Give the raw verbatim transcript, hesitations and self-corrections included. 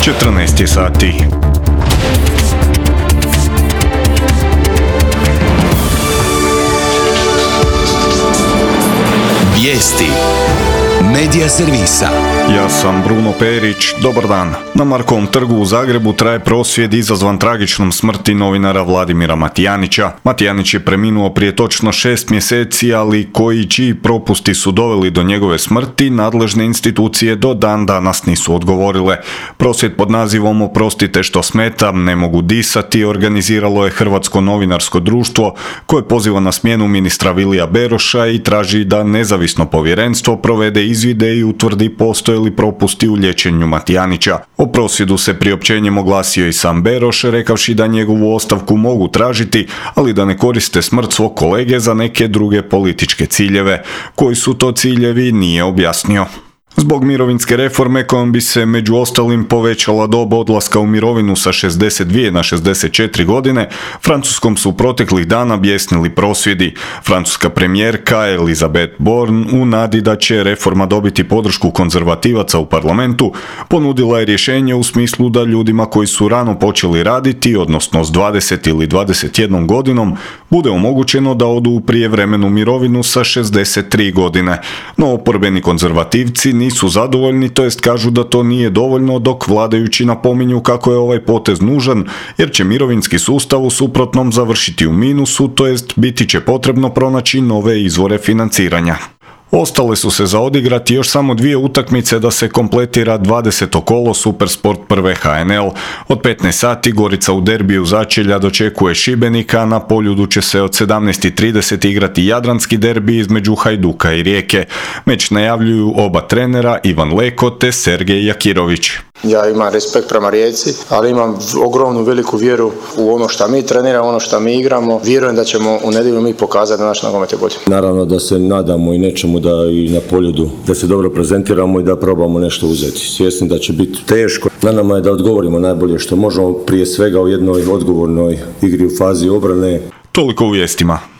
četrnaest je sati. Vijesti Medija servisa. Ja sam Bruno Perić, dobar dan. Na Markovom trgu u Zagrebu traje prosvjed izazvan tragičnom smrti novinara Vladimira Matijanića. Matijanić je preminuo prije točno šest mjeseci, ali koji čiji propusti su doveli do njegove smrti, nadležne institucije do dan danas nisu odgovorile. Prosvjed pod nazivom "Oprostite što smetam, ne mogu disati" organiziralo je Hrvatsko novinarsko društvo, koje poziva na smjenu ministra Vilija Beroša i traži da nezavisno povjerenstvo provede izvide i utvrdi postoje li propusti u liječenju Matijanića. O prosvjedu se priopćenjem oglasio i sam Beroš, rekavši da njegovu ostavku mogu tražiti, ali da ne koriste smrt svog kolege za neke druge političke ciljeve. Koji su to ciljevi, nije objasnio. Zbog mirovinske reforme kojom bi se među ostalim povećala dob odlaska u mirovinu sa šezdeset dvije na šezdeset četiri godine, Francuskom su proteklih dana bijesnili prosvjedi. Francuska premijerka Elisabeth Borne, u nadi da će reforma dobiti podršku konzervativaca u parlamentu, ponudila je rješenje u smislu da ljudima koji su rano počeli raditi, odnosno s dvadeset ili dvadeset jednom godinom, bude omogućeno da odu u prijevremenu mirovinu sa šezdeset tri godine. No oporbeni konzervativci nisu zadovoljni, to jest kažu da to nije dovoljno, dok vladajući napominju kako je ovaj potez nužan, jer će mirovinski sustav u suprotnom završiti u minusu, to jest biti će potrebno pronaći nove izvore financiranja. Ostale su se za odigrati još samo dvije utakmice da se kompletira dvadeseto kolo Supersport prve H N L. Od petnaest sati Gorica u derbiju začelja dočekuje Šibenika, na Poljudu će se od sedamnaest i trideset igrati jadranski derbi između Hajduka i Rijeke. Meč najavljuju oba trenera, Ivan Leko te Sergej Jakirović. Ja imam respekt prema Rijeci, ali imam ogromnu veliku vjeru u ono što mi treniramo, ono što mi igramo. Vjerujem da ćemo u nedjelju mi pokazati da naš nogomet je bolji. Naravno da se nadamo i nečemu da i na Poljudu da se dobro prezentiramo i da probamo nešto uzeti. Svjesni da će biti teško. Na nama je da odgovorimo najbolje što možemo, prije svega u jednoj odgovornoj igri u fazi obrane. Toliko u vijestima.